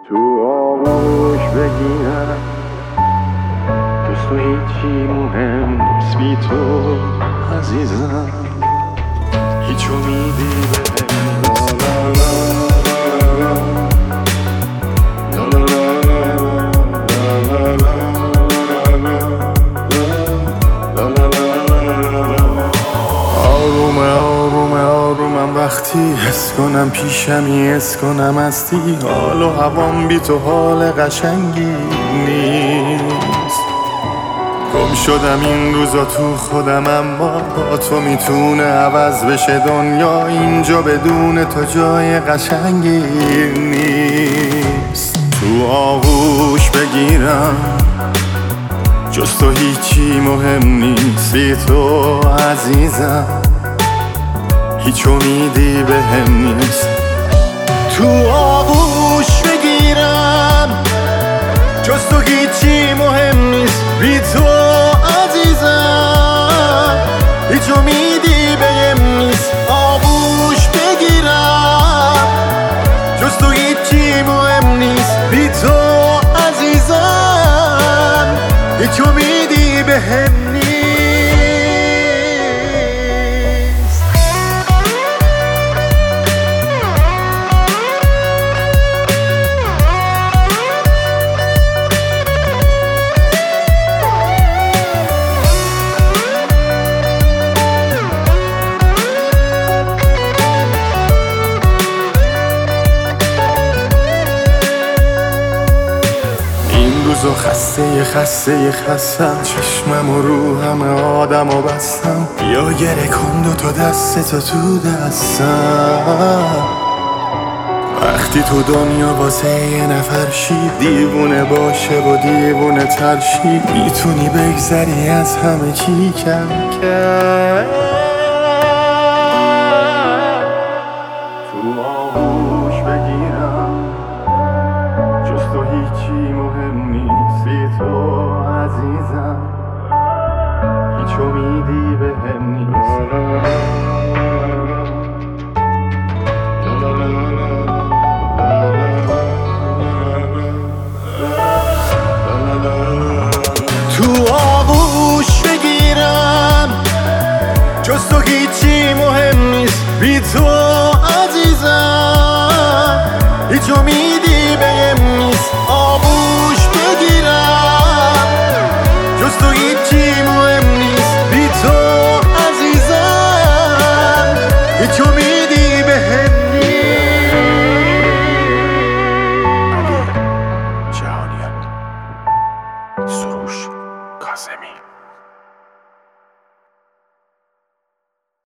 تو آغوش بگیرم جز تو هیچی مهم نیست بی تو عزیزم هیچ امیدی بهم نیست آرومم وقتی حس کنم پیشمی حس کنم هستی حال و هوام بی تو حال قشنگی نیست گم شدم این روزا تو خودم اما با تو میتونه عوض بشه دنیا اینجا بدون تو جای قشنگی نیست تو آغوش بگیرم جز تو هیچی مهم نیست بی تو عزیزم هیچ امیدی بهم نیست تو آغوش بگیرم جز تو هیچی مهم نیست بی تو عزیزم هیچ امیدی بهم نیست آغوش بگیرم جز تو هیچی مهم نیست بی تو عزیزم هیچ امیدی بهم نیست روزو خستم چشمم و رو همه آدم و بستم یا گره کن دوتا دستتو تو دستم وقتی تو دنیا واسه یه نفر شی دیوونه باشه و دیوونه ترشی میتونی بگذری از همه چی کم کم تو آغوش بگیرم جز تو هیچی مهم نیست بی تو عزیزم هیچ امیدی بهم نیست تو آغوش بگیرم جز تو هیچی مهم نیست بی تو عزیزم هیچ امیدی بهم نیست آغوش بگیرم جز تو هیچی مهم نیست بی تو عزیزم هیچ امیدی بهم نیست علی جهانیان سروش کاظمی